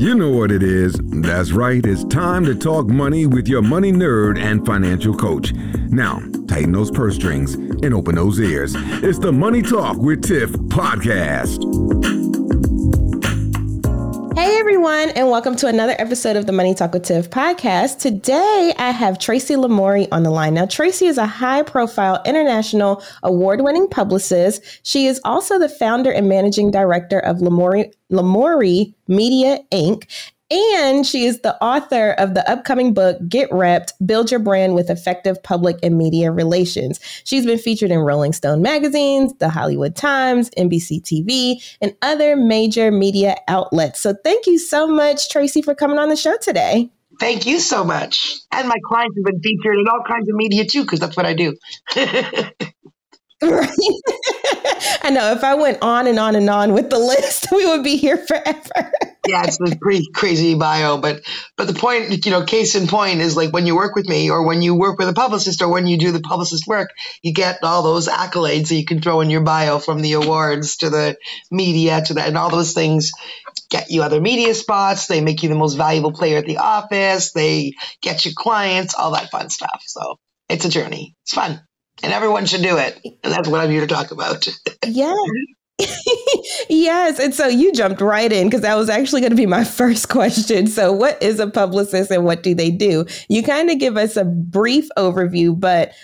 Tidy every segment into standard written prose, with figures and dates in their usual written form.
You know what it is. That's right. It's time to talk money with your money nerd and financial coach. Now, tighten those purse strings and open those ears. It's the Money Talk with Tiff podcast. Hey everyone, and welcome to another episode of the Money Talk with Tiff podcast. Today, I have Tracy Lamourie on the line. Now, Tracy is a high-profile international award-winning publicist. She is also the founder and managing director of Lamourie Media, Inc., and she is the author of the upcoming book, Get Repped, Build Your Brand with Effective Public and Media Relations. She's been featured in Rolling Stone magazines, The Hollywood Times, NBC TV, and other major media outlets. So thank you so much, Tracy, for coming on the show today. Thank you so much. And my clients have been featured in all kinds of media too, because that's what I do. Right. I know if I went on and on and on with the list, we would be here forever. Yeah, it's a pretty crazy bio, but the point, case in point is like when you work with me or when you work with a publicist or when you do the publicist work, you get all those accolades that you can throw in your bio, from the awards to the media to that, and all those things get you other media spots. They make you the most valuable player at the office. They get you clients, all that fun stuff. So it's a journey. It's fun. And everyone should do it. And that's what I'm here to talk about. Yeah. Yes. And so you jumped right in, because that was actually going to be my first question. So what is a publicist and what do they do? You kind of give us a brief overview, but,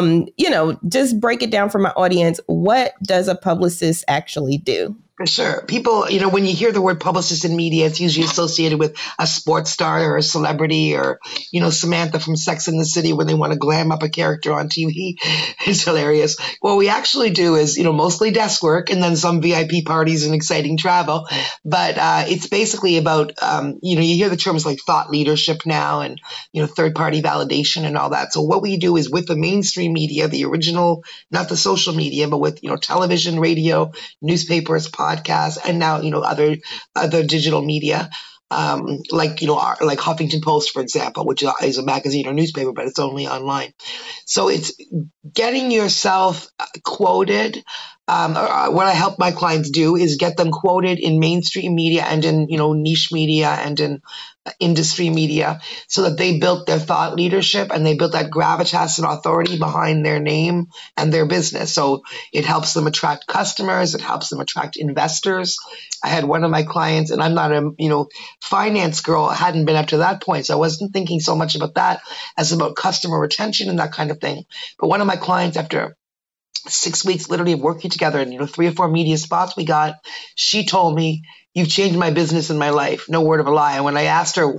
just break it down for my audience. What does a publicist actually do? For sure. People, when you hear the word publicist in media, it's usually associated with a sports star or a celebrity or, Samantha from Sex and the City when they want to glam up a character on TV. It's hilarious. What we actually do is, mostly desk work and then some VIP parties and exciting travel. But it's basically about, you hear the terms like thought leadership now and, third-party validation and all that. So what we do is with the mainstream media, the original, not the social media, but with, television, radio, newspapers, podcasts, and now other digital media, like Huffington Post, for example, which is a magazine or newspaper, but it's only online. So it's getting yourself quoted. What I help my clients do is get them quoted in mainstream media and in niche media and in industry media, so that they built their thought leadership and they built that gravitas and authority behind their name and their business. So it helps them attract customers. It helps them attract investors. I had one of my clients, and I'm not a finance girl. I hadn't been up to that point, so I wasn't thinking so much about that as about customer retention and that kind of thing. But one of my clients, after 6 weeks literally of working together and 3 or 4 media spots we got, she told me, "You've changed my business and my life." No word of a lie. And when I asked her,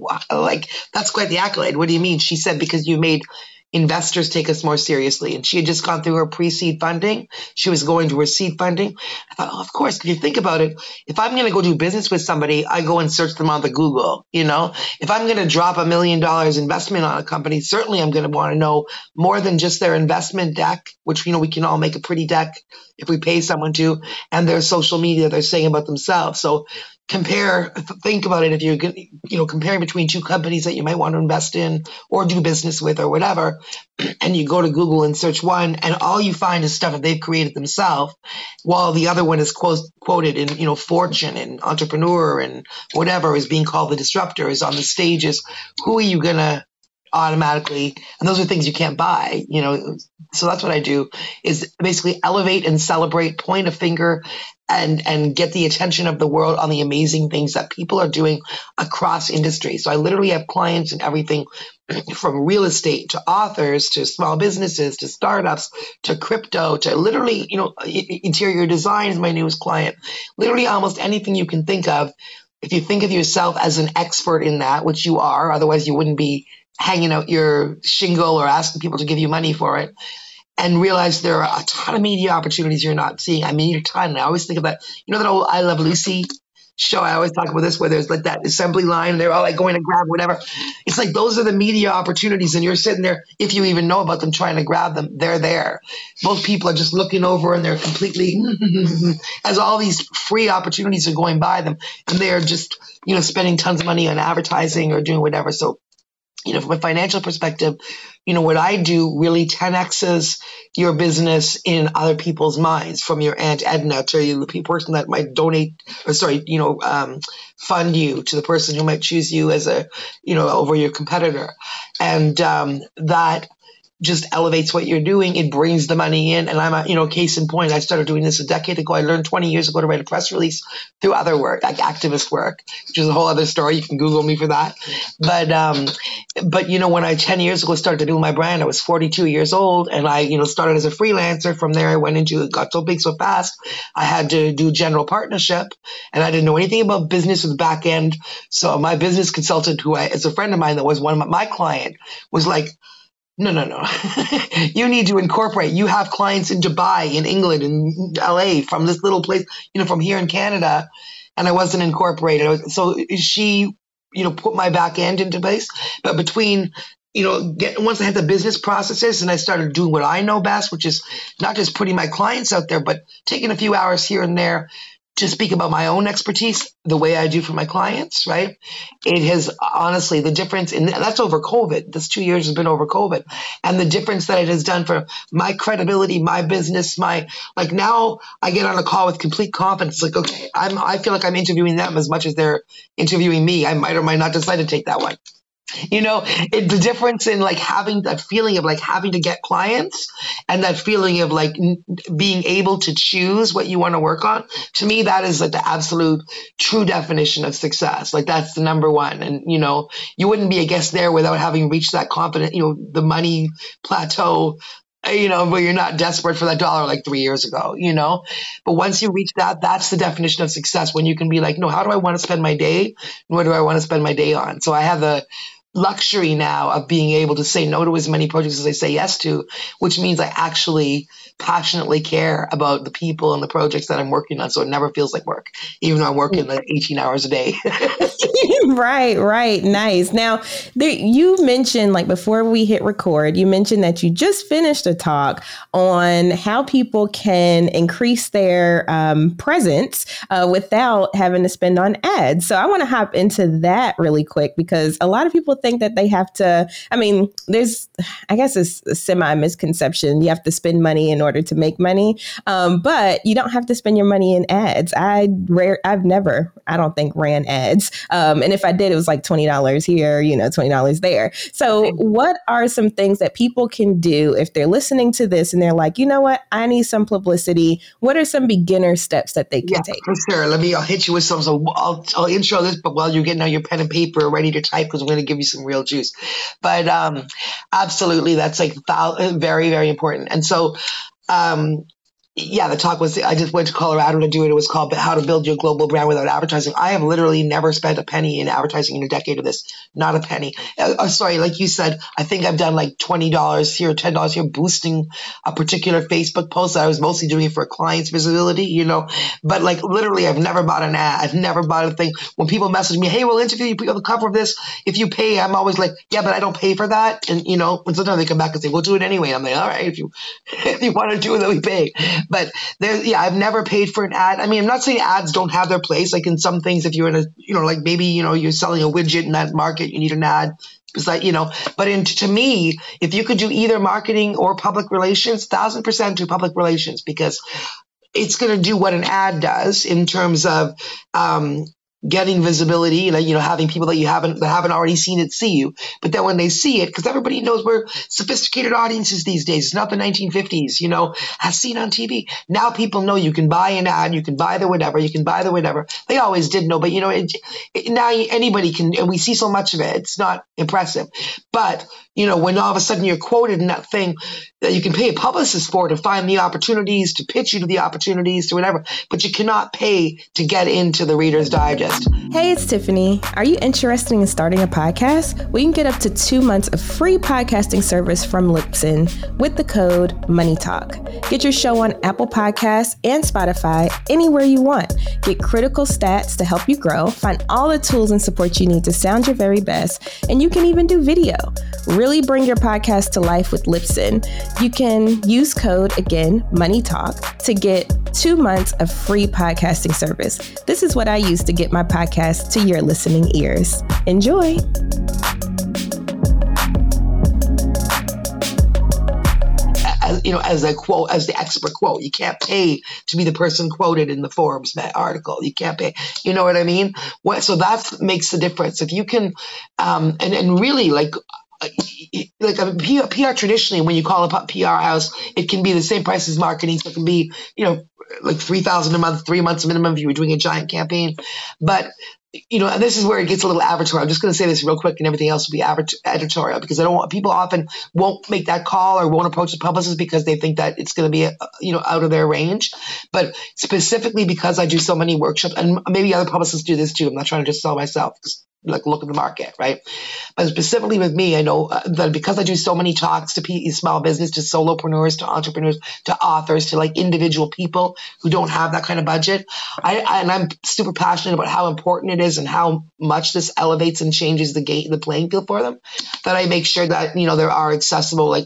that's quite the accolade. What do you mean? She said, "Because you made investors take us more seriously." And she had just gone through her pre-seed funding. She was going to her seed funding. I thought, of course, if you think about it, if I'm going to go do business with somebody, I go and search them on the Google. If I'm going to drop $1 million investment on a company, certainly I'm going to want to know more than just their investment deck, which, we can all make a pretty deck if we pay someone to, and their social media they're saying about themselves. So think about it. If you're, comparing between 2 companies that you might want to invest in or do business with or whatever, and you go to Google and search one, and all you find is stuff that they've created themselves, while the other one is quoted in, Fortune and Entrepreneur and whatever is being called the disruptor, is on the stages. Who are you going to automatically, and those are things you can't buy, so that's what I do, is basically elevate and celebrate, point a finger, and get the attention of the world on the amazing things that people are doing across industry. So I literally have clients in everything from real estate to authors to small businesses to startups to crypto to literally, interior design is my newest client. Literally almost anything you can think of. If you think of yourself as an expert in that, which you are, otherwise you wouldn't be hanging out your shingle or asking people to give you money for it, and realize there are a ton of media opportunities you're not seeing. I mean, your time. And I always think of that, that old I Love Lucy show. I always talk about this, where there's like that assembly line, and they're all like going to grab whatever. It's like those are the media opportunities, and you're sitting there, if you even know about them, trying to grab them. They're there. Most people are just looking over, and they're completely, as all these free opportunities are going by them, and they're just, spending tons of money on advertising or doing whatever. So from a financial perspective, what I do really 10x's your business in other people's minds, from your Aunt Edna to the person that might fund you, to the person who might choose you as over your competitor. And that just elevates what you're doing. It brings the money in. And I'm case in point, I started doing this a decade ago. I learned 20 years ago to write a press release through other work, like activist work, which is a whole other story. You can Google me for that. But when I 10 years ago started to do my brand, I was 42 years old, and I, started as a freelancer. From there, it got so big so fast, I had to do general partnership, and I didn't know anything about business or the back end. So my business consultant, who is a friend of mine that was one of my client, was like, no. You need to incorporate. You have clients in Dubai, in England, in LA, from this little place, from here in Canada. And I wasn't incorporated. So she, put my back end into place. But between, once I had the business processes and I started doing what I know best, which is not just putting my clients out there, but taking a few hours here and there to speak about my own expertise the way I do for my clients, right? It has honestly, the difference that's over COVID. This 2 years has been over COVID. And the difference that it has done for my credibility, my business, now I get on a call with complete confidence. Like, okay, I feel like I'm interviewing them as much as they're interviewing me. I might or might not decide to take that one. The difference in having that feeling of having to get clients and that feeling of being able to choose what you want to work on. To me, that is the absolute true definition of success. That's the number one. And, you wouldn't be a guest there without having reached that confident, the money plateau, where you're not desperate for that dollar 3 years ago, but once you reach that, that's the definition of success, when you can be no, how do I want to spend my day? And what do I want to spend my day on? So I have the luxury now of being able to say no to as many projects as I say yes to, which means I actually passionately care about the people and the projects that I'm working on. So it never feels like work, even though I'm working 18 hours a day. Right. Nice. Now, you mentioned, before we hit record, you mentioned that you just finished a talk on how people can increase their presence without having to spend on ads. So I want to hop into that really quick, because a lot of people think that they have to, there's, I guess it's a semi-misconception. You have to spend money in order to make money. But you don't have to spend your money in ads. I've never, I don't think, ran ads. And if I did, it was $20 here, $20 there. So what are some things that people can do if they're listening to this and they're like, you know what, I need some publicity? What are some beginner steps that they can take? For sure. I'll hit you with some. So I'll intro this, but while you're getting out your pen and paper ready to type, because I'm going to give you some real juice. But absolutely, that's very, very important. And so, the talk was, I just went to Colorado to do it. It was called How to Build Your Global Brand Without Advertising. I have literally never spent a penny in advertising in a decade of this. Not a penny. Sorry, like you said, I think I've done $20 here, $10 here, boosting a particular Facebook post. I was mostly doing it for clients' visibility, But literally, I've never bought an ad. I've never bought a thing. When people message me, hey, we'll interview you, put you on the cover of this. If you pay, I'm always like, yeah, but I don't pay for that. And, and sometimes they come back and say, we'll do it anyway. I'm like, all right, if you want to do it, then we pay. But I've never paid for an ad. I'm not saying ads don't have their place. In some things, if you're in a, maybe, you're selling a widget in that market, you need an ad. It's but to me, if you could do either marketing or public relations, 1,000% do public relations, because it's going to do what an ad does in terms of, getting visibility, having people that haven't already seen it see you. But then when they see it, because everybody knows we're sophisticated audiences these days. It's not the 1950s, as seen on TV. Now people know you can buy an ad, you can buy the whatever, They always did know, but now anybody can, and we see so much of it. It's not impressive. But when all of a sudden you're quoted in that thing that you can pay a publicist for, to find the opportunities, to pitch you to the opportunities, to whatever, but you cannot pay to get into the Reader's Digest. Hey, it's Tiffany. Are you interested in starting a podcast? We can get up to 2 months of free podcasting service from Libsyn with the code MONEYTALK. Get your show on Apple Podcasts and Spotify anywhere you want. Get critical stats to help you grow. Find all the tools and support you need to sound your very best. And you can even do video. Really bring your podcast to life with Libsyn. You can use code, again, MONEYTALK, to get 2 months of free podcasting service. This is what I use to get my podcast to your listening ears. Enjoy. as a quote, as the expert quote. You can't pay to be the person quoted in the Forbes article. You can't pay. You know what I mean? So that makes the difference. If you can, and really like PR traditionally, when you call a PR house, it can be the same price as marketing. So it can be, like $3,000 a month, 3 months minimum if you were doing a giant campaign. But and this is where it gets a little advertorial. I'm just going to say this real quick, and everything else will be editorial, because I don't want people often won't make that call or won't approach the publicist because they think that it's going to be out of their range. But specifically because I do so many workshops, and maybe other publicists do this too. I'm not trying to just sell myself. Like look at the market, right? But specifically with me, I know that because I do so many talks to small business, to solopreneurs, to entrepreneurs, to authors, to like individual people who don't have that kind of budget, I'm super passionate about how important it is and how much this elevates and changes the playing field for them. That I make sure that there are accessible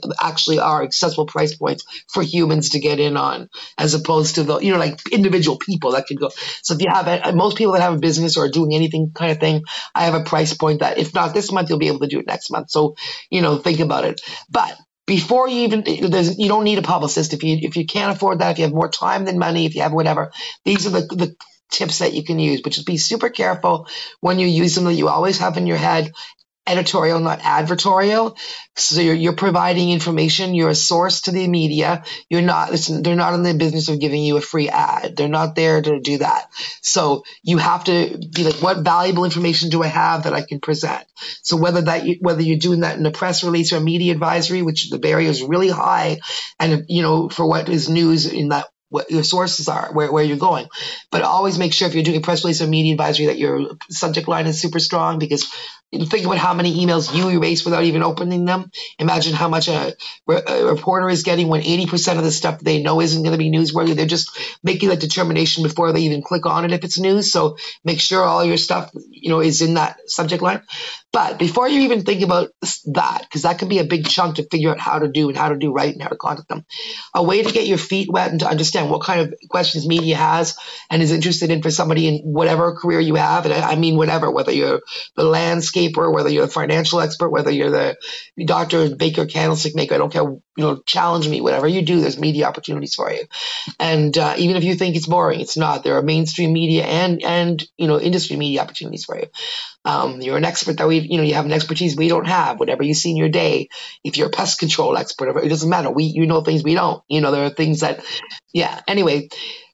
price points for humans to get in on, as opposed to the like individual people that could go. So if you have most people that have a business or are doing anything kind of thing, I have a price point that if not this month, you'll be able to do it next month. So, think about it. But before you you don't need a publicist. If you can't afford that, if you have more time than money, if you have whatever, these are the tips that you can use. But just be super careful when you use them, that you always have in your head editorial, not advertorial. So you're providing information. You're a source to the media. They're not in the business of giving you a free ad. They're not there to do that. So you have to be like, what valuable information do I have that I can present? So whether you're doing that in a press release or a media advisory, which the barrier is really high, and for what is news in that, what your sources are, where you're going. But always make sure if you're doing a press release or media advisory that your subject line is super strong, because think about how many emails you erase without even opening them. Imagine how much a reporter is getting when 80% of the stuff they know isn't going to be newsworthy. They're just making that determination before they even click on it if it's news. So make sure all your stuff, is in that subject line. But before you even think about that, because that can be a big chunk to figure out how to do right and how to contact them, a way to get your feet wet and to understand what kind of questions media has and is interested in for somebody in whatever career you have. And I mean whatever, whether you're the landscaper, whether you're a financial expert, whether you're the doctor, baker, candlestick maker, I don't care, challenge me, whatever you do, there's media opportunities for you. And even if you think it's boring, it's not. There are mainstream media and industry media opportunities for you. You're an expert that you have an expertise we don't have, whatever you see in your day. If you're a pest control expert, it doesn't matter. You know things we don't. There are things that, Anyway,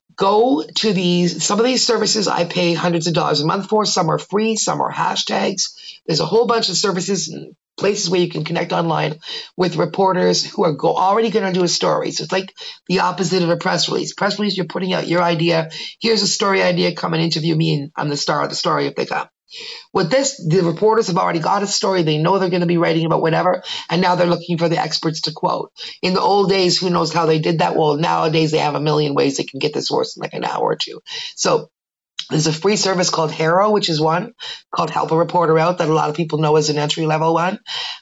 go to some of these services I pay hundreds of dollars a month for. Some are free, some are hashtags. There's a whole bunch of services and places where you can connect online with reporters who are already going to do a story. So it's like the opposite of a press release. Press release, you're putting out your idea. Here's a story idea. Come and interview me, and I'm the star of the story if they come. With this, the reporters have already got a story. They know they're going to be writing about whatever, and now they're looking for the experts to quote. In the old days, who knows how they did that? Well, nowadays they have a million ways they can get the source in like an hour or two. So there's a free service called HARO, which is one called Help a Reporter Out that a lot of people know as an entry-level one.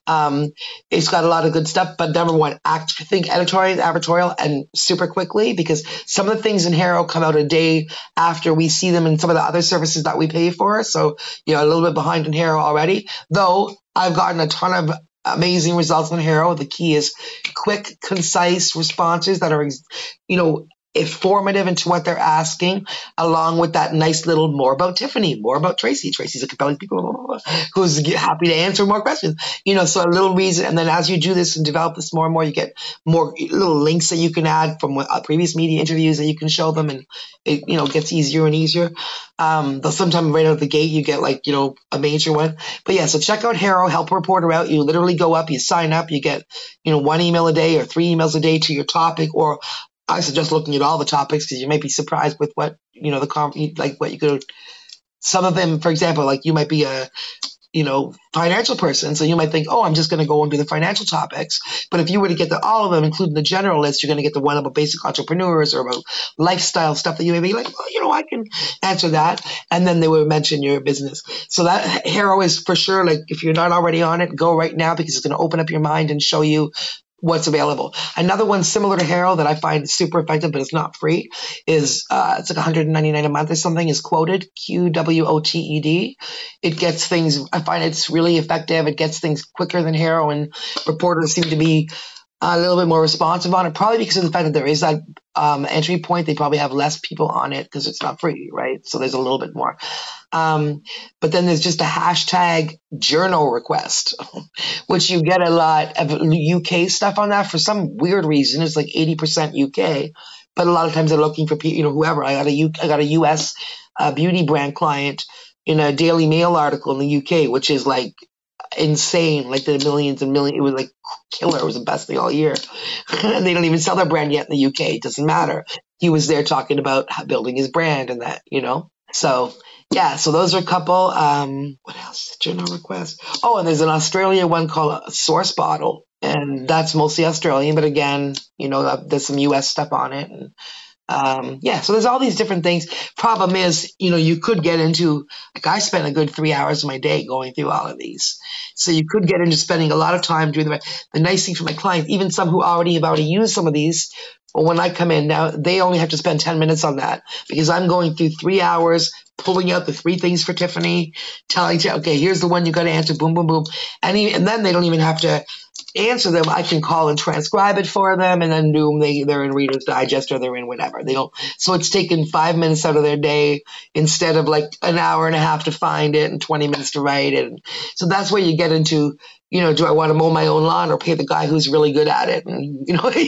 It's got a lot of good stuff, but number one, think editorial, advertorial, and super quickly, because some of the things in HARO come out a day after we see them in some of the other services that we pay for. So, a little bit behind in HARO already, though I've gotten a ton of amazing results in HARO. The key is quick, concise responses that are, informative into what they're asking, along with that nice little more about Tiffany, more about Tracy. Tracy's a compelling people who's happy to answer more questions. So a little reason. And then as you do this and develop this more and more, you get more little links that you can add from previous media interviews that you can show them, and it gets easier and easier. Though sometimes right out of the gate you get a major one. But yeah, so check out HARO, Help a Reporter Out. You literally go up, you sign up, you get 1 email a day or 3 emails a day to your topic, or I suggest looking at all the topics, because you might be surprised with what, what you could, some of them, for example, like you might be a, financial person. So you might think, I'm just going to go and do the financial topics. But if you were to get all of them, including the general list, you're going to get the one about basic entrepreneurs or about lifestyle stuff that you may be like, I can answer that. And then they would mention your business. So that HARO is for sure, like if you're not already on it, go right now, because it's going to open up your mind and show you what's available. Another one similar to HARO that I find super effective, but it's not free, is it's like $199 a month or something, is Quoted, QWOTED. It gets things, I find it's really effective. It gets things quicker than HARO, and reporters seem to be a little bit more responsive on it, probably because of the fact that there is that entry point. They probably have less people on it because it's not free, right? So there's a little bit more. But then there's just a hashtag journal request, which you get a lot of UK stuff on that for some weird reason. It's like 80% UK, but a lot of times they're looking for people, whoever. I got a US beauty brand client in a Daily Mail article in the UK, which is like insane, like the millions and millions. It was like killer. It was the best thing all year. And they don't even sell their brand yet in the UK. It doesn't matter. He was there talking about building his brand and that, So yeah, so those are a couple. What else? Journal request. Oh, and there's an Australian one called Source Bottle, and that's mostly Australian. But again, there's some US stuff on it. And so there's all these different things. Problem is, you could get into, like, I spend a good 3 hours of my day going through all of these. So you could get into spending a lot of time doing the nice thing for my clients, even some who have already used some of these. Well, when I come in now, they only have to spend 10 minutes on that because I'm going through 3 hours, pulling out the 3 things for Tiffany, telling you, okay, here's the one you got to answer, boom, boom, boom. And then they don't even have to answer them. I can call and transcribe it for them, and then they're in Reader's Digest or they're in whatever. They don't. So it's taken 5 minutes out of their day instead of like an hour and a half to find it and 20 minutes to write it. And so that's where you get into, do I want to mow my own lawn or pay the guy who's really good at it? And,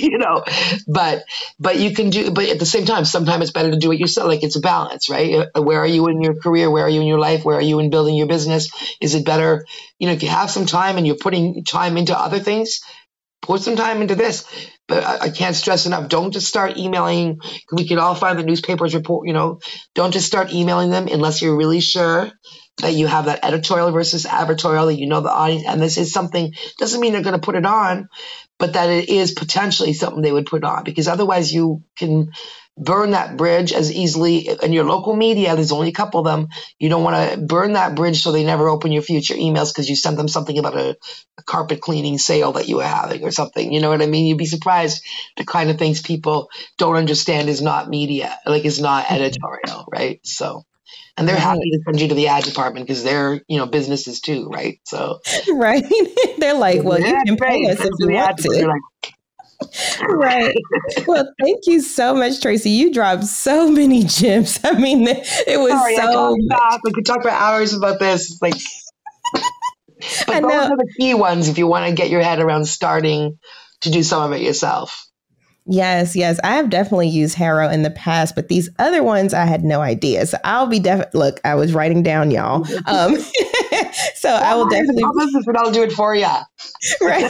but you can do, but at the same time, sometimes it's better to do it yourself. Like, it's a balance, right? Where are you in your career? Where are you in your life? Where are you in building your business? Is it better, if you have some time and you're putting time into other things, put some time into this. But I can't stress enough. Don't just start emailing. We can all find the newspapers report, don't just start emailing them unless you're really sure that you have that editorial versus advertorial, that the audience, and this is something, doesn't mean they're going to put it on, but that it is potentially something they would put on, because otherwise you can burn that bridge as easily. In your local media, there's only a couple of them. You don't want to burn that bridge so they never open your future emails because you sent them something about a carpet cleaning sale that you were having or something. You know what I mean? You'd be surprised the kind of things people don't understand is not media, like is not editorial, right? So. And they're happy to send you to the ad department because they're, businesses too, right? So, right. They're like, well, you can pay us if you want to. Right. Well, thank you so much, Tracy. You dropped so many gems. I mean, it was we could talk for hours about this. But those are the key ones if you want to get your head around starting to do some of it yourself. Yes. I have definitely used HARO in the past, but these other ones I had no idea. So I'll be look, I was writing down, y'all. So I will definitely. I'll do it for you. Right.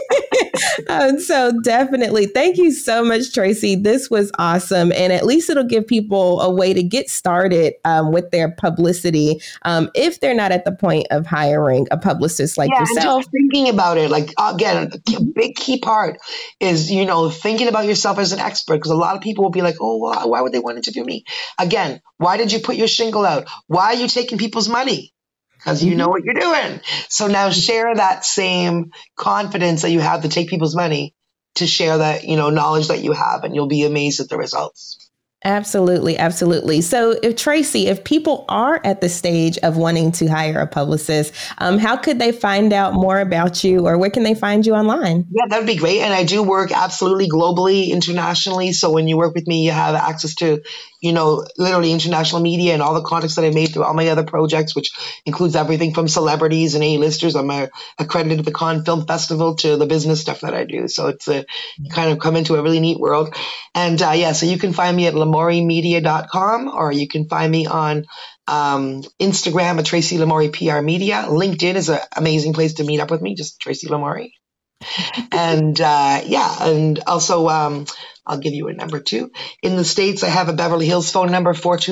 So definitely. Thank you so much, Tracy. This was awesome. And at least it'll give people a way to get started with their publicity if they're not at the point of hiring a publicist like yourself. And just thinking about it, like, again, a big key part is, thinking about yourself as an expert, because a lot of people will be like, oh, well, why would they want to interview me? Again, why did you put your shingle out? Why are you taking people's money? Because you know what you're doing. So now share that same confidence that you have to take people's money, to share that, knowledge that you have, and you'll be amazed at the results. Absolutely. So if people are at the stage of wanting to hire a publicist, how could they find out more about you, or where can they find you online? Yeah, that would be great. And I do work absolutely globally, internationally. So when you work with me, you have access to, literally international media and all the contacts that I made through all my other projects, which includes everything from celebrities and A-listers. I'm accredited to the Cannes Film Festival to the business stuff that I do. So it's kind of come into a really neat world. And so you can find me at LaMaurieMedia.com, or you can find me on Instagram at Tracy Lamourie PR Media. LinkedIn is an amazing place to meet up with me, just Tracy Lamourie. And and also I'll give you a number too. In the States, I have a Beverly Hills phone number,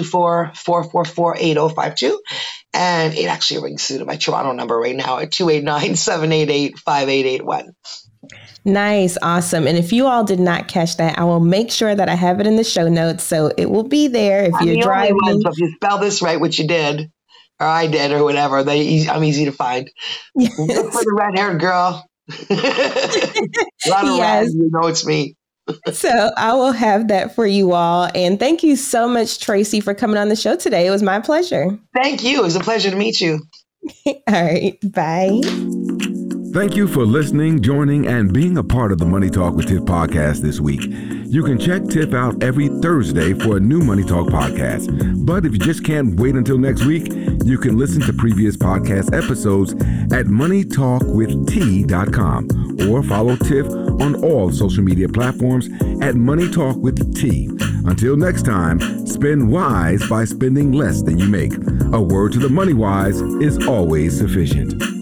424-444-8052. And it actually rings through to my Toronto number right now at 289-788-5881. Nice. Awesome. And if you all did not catch that, I will make sure that I have it in the show notes. So it will be there if you're driving. So if you spell this right, which you did, or I did, or whatever, I'm easy to find. Yes. Look for the red-haired girl. A lot of red, it's me. So I will have that for you all. And thank you so much, Tracy, for coming on the show today. It was my pleasure. Thank you. It was a pleasure to meet you. All right. Bye. Thank you for listening, joining, and being a part of the Money Talk with Tiff podcast this week. You can check Tiff out every Thursday for a new Money Talk podcast. But if you just can't wait until next week, you can listen to previous podcast episodes at moneytalkwitht.com or follow Tiff on all social media platforms at Money Talk with T. Until next time, spend wise by spending less than you make. A word to the money wise is always sufficient.